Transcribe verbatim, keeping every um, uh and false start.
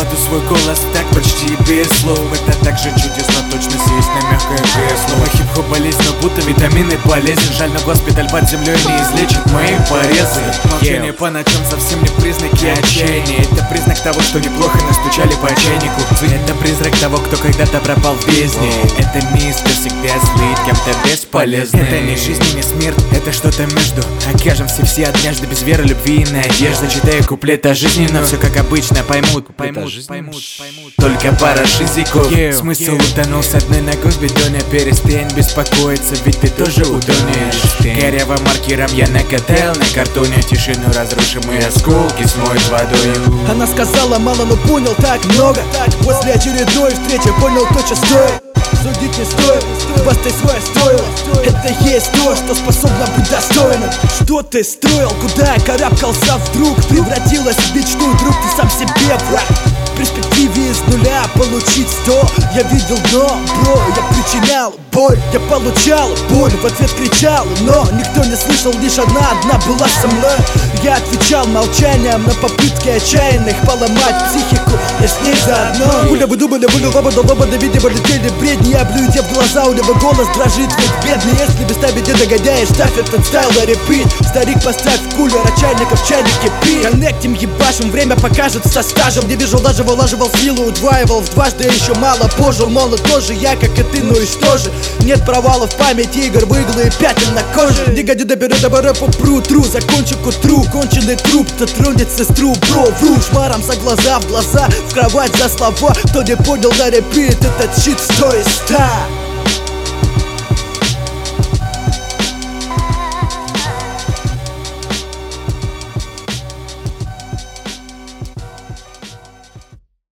кладу свой голос так почти без слов. Это так же чудесно, точно сесть на мягкое кресло. Хип-хоп болезнь, но будто витамины полезен. Жаль, но госпиталь под землей не излечит мои порезы. Молчание по ночам совсем не признаки отчаяния. Это признак того, что неплохо настучали по чайнику. Это призрак того, кто когда-то пропал в бездне. Это мистер всегда слит кем-то бесполезный. Это не жизнь и не смерть, это что-то между. Окажемся все однажды без веры, любви и надежды. Читаю куплет о жизни, но все как обычно поймут, поймут, поймут, поймут. Только пара шизиков. Смысл утонул с одной ногой в бетоне. Перестань беспокоиться, ведь ты тоже утонешь. Корявым маркером я накатал на картоне. Тишину разрушимые осколки смоют водою. Она сказала мало, но понял так много. После очередной встречи понял то, что стоит. Судить не стоит, постой свое стоило. Это есть то, что способно быть достойным. Что ты строил, куда карабкался вдруг? Превратилась в мечту, друг, ты сам себе враг. В перспективе из нуля получить сто. Я видел дно, бро, я причинял боль. Я получал боль, в ответ кричал, но никто не слышал, лишь одна, одна была со мной. Я отвечал молчанием на попытки отчаянных поломать психику, я с ней заодно. Гуля бы думали, были лобода, лобода, видимо, летели бредни. Я блюю тебе в глаза, у него голос дрожит, ведь бедный. Если без тебя не догоняешь, ставь этот стайл на репит. Старик, поставь кулер, а чайников в чайнике пи. Коннектим, ебашим, время покажет со стажем. Не вижу, лаживал, лаживал силу, удваивал в дважды, еще мало пожил. Молод тоже я, как и ты, ну и что же? Нет провалов в памяти игр, выглы и пятен на коже. Не годи доберу до бара, попру, тру, закончу к утру. Конченый труп-то тронет сестру, бро, вру. Шмаром за глаза в глаза, в кровать за слова. Кто не понял на репит, этот щит стоит ста.